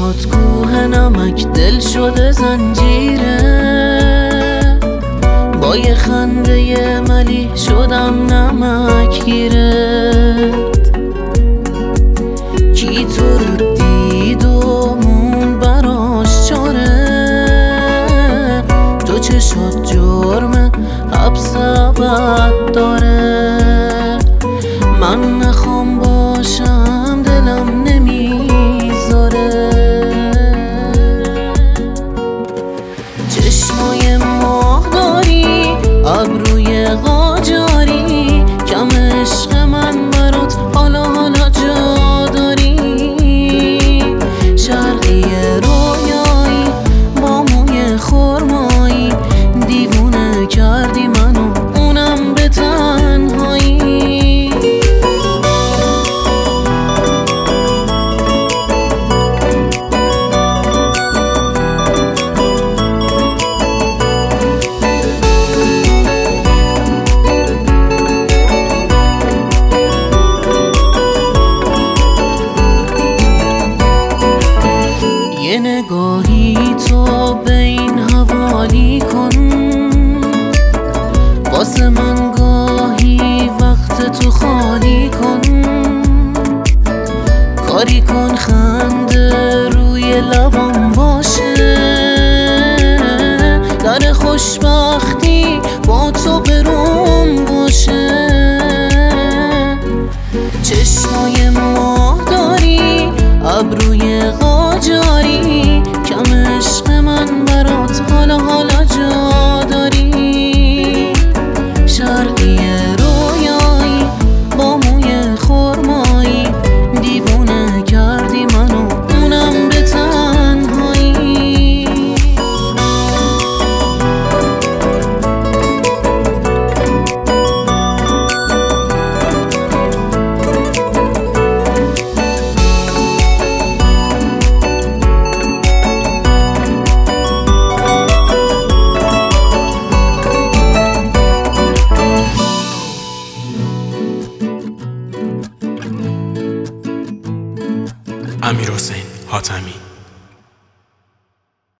چشمات کوه نمک دل شده زنجیره، با یه خنده ملی شدم نمک گیرت. کی تو رو دید و مون براش چاره، تو چشات جرم حبس ابد داره. من نخوام باشم دلم نمیذاره، چشمای ماه داری ابروی قاجاری، کم عشق من برات حالا جا داری. شرقی رویایی با موی خرمایی، دیوونه کردی منو اونم به تنهایی. یه نگاهی تو به این حوالی کن، واسه من گاهی وقت تو خالی کن. کاری کن خنده روی لبم باشه، در خوشبختی با تو بروم باشه. چشمای ماه داری ابروی